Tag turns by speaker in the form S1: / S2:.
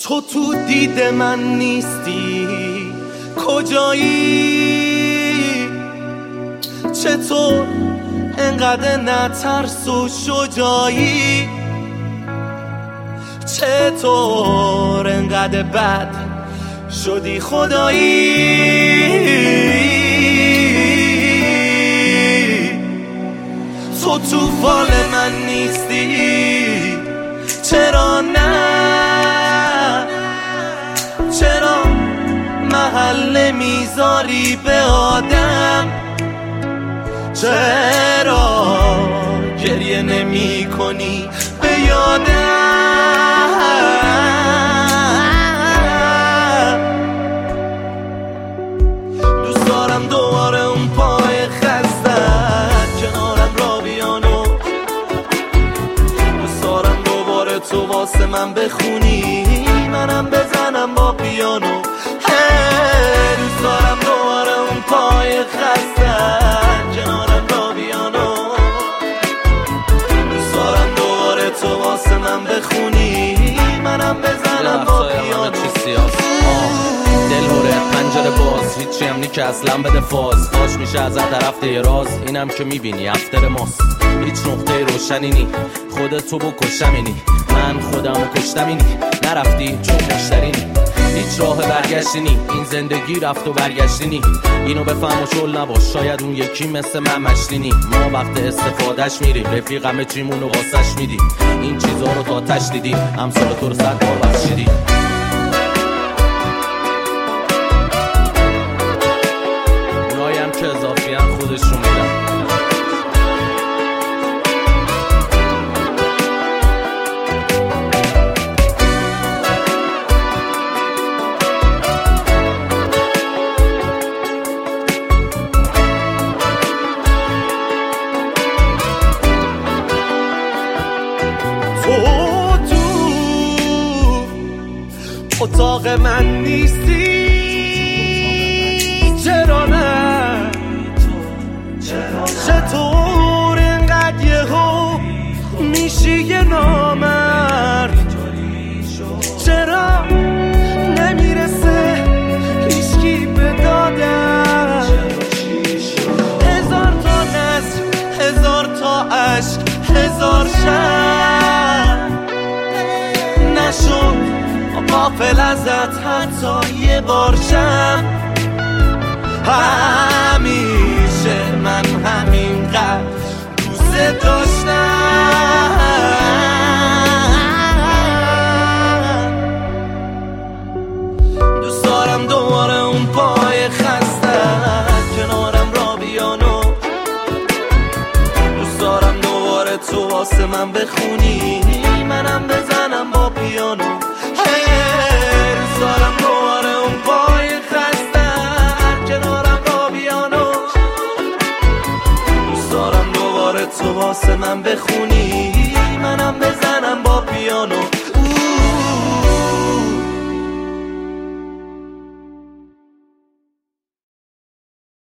S1: تو تو دید من نیستی، کجایی؟ چطور انقدر نترس و شجاعی؟ چطور انقدر بد شدی خدایی؟ تو فال من نیستی، چرا نه؟ چرا محل میذاری به آدم؟ چرا گریه نمی کنی به یادم؟ دوست دارم دوباره اون پای خستت کنارم را بیانو، دوست دارم دوباره تو واسه من بخونی منم بزنم با پیانو. دوست دارم دوباره اون پای خستت کنارم را بیانو، دوست دارم دوباره تو واسه من بخونی منم بزنم با پیانو.
S2: دل هوره پنجره باز، هیچی هم نی که اصلا بده فاز. باش میشه از طرف دیراز، اینم که میبینی افتر ماست. هیچ نقطه روشنی نی، خودتو بکشمینی، من خودمو کشتمینی. نرفتی چون مشترینی، هیچ راه برگشتی نی، این زندگی رفت و برگشتی نی. اینو بفهم و شل نباش، شاید اون یکی مثل من مشتینی. ما وقت استفادهش میریم، رفیقم چیمونو واسش میدیم. این چیزا رو تا تش دیدیم، امثال تو رو 100 بار بخشیدیم. اونایی هم که اضافی هم خودشون میدن.
S1: اتاق من نیستی، چرا نه؟ چطور اینقدر یهو میشی یه نامرد؟ چرا نمیرسه هیچکی به دادم؟ هزار تا نسل، هزار تا عشق، هزار شب نشد غافل ازت حتی یه بار شم. همیشه من همینقدر دوست داشتم. دوست دارم دوباره اون پای خستت کنارم را بیانو، دوست دارم دوباره تو واسه من بخونی منم بزنم با پیانو. دوست دارم دوباره اون پای خستت کنارم را بیانو، دوست دارم دوباره تو واسه من بخونی